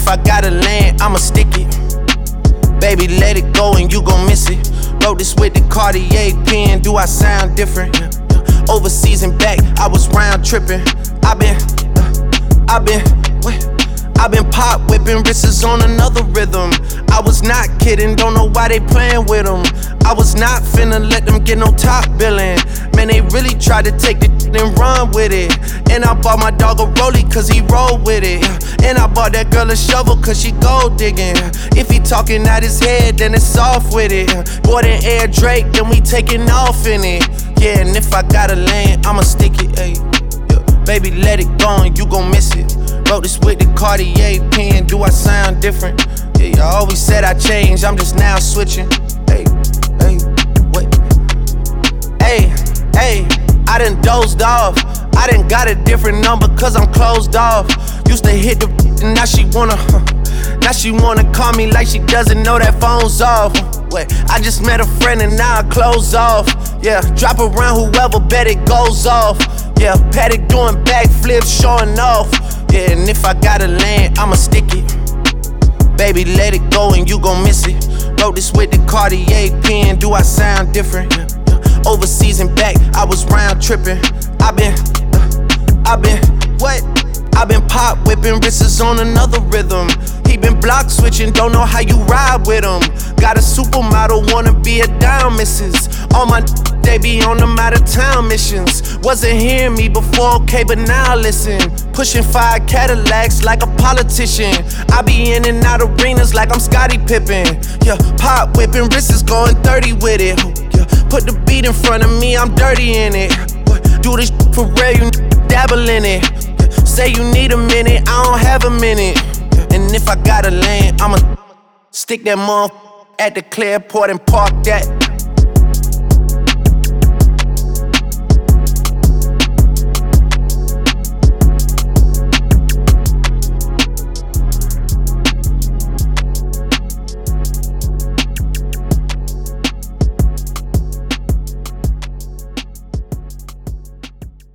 if I gotta land, I'ma stick it. Baby, let it go and you gon' miss it. Wrote this with the Cartier pen, do I sound different? Overseas and back, I was round tripping. I've been pop whipping, wrists on another rhythm. I was not kidding, don't know why they playing with them. I was not finna let them get no top billing. Man, they really tried to take the and run with it. And I bought my dog a rollie cause he roll with it. And I bought that girl a shovel cause she gold digging. If he talking out his head, then it's off with it. Boy, then Air Drake, then we taking off in it. Yeah, and if I gotta land, I'ma stick it, ayy. Yeah. Baby, let it go and you gon' miss it. Wrote this with the Cartier pen, do I sound different? Yeah, y'all always said I changed, I'm just now switching. Hey, wait. Hey, I done dozed off. I done got a different number cause I'm closed off. Used to hit the and now she wanna call me like she doesn't know that phone's off. Wait, I just met a friend and now I close off. Yeah, drop around whoever, bet it goes off. Yeah, Paddock doing backflips, showing off. Yeah, and if I gotta land, I'ma stick it. Baby, let it go and you gon' miss it. Wrote this with the Cartier pen, do I sound different? Overseas and back, I was round tripping. I've been pop whipping, wrists on another rhythm. He been block switching, don't know how you ride with him. Got a supermodel, wanna be a dime missus. All my they be on them out of town missions. Wasn't hearing me before, okay, but now listen. Pushing 5 Cadillacs like a politician. I be in and out arenas like I'm Scottie Pippen. Yeah, pop whipping, wrists going 30 with it. Yeah, put the beat in front of me, I'm dirty in it. Do this for real, you dabble in it. Say you need a minute, I don't have a minute. And if I gotta land, I'ma stick that motherfucker at the Clearport and park that.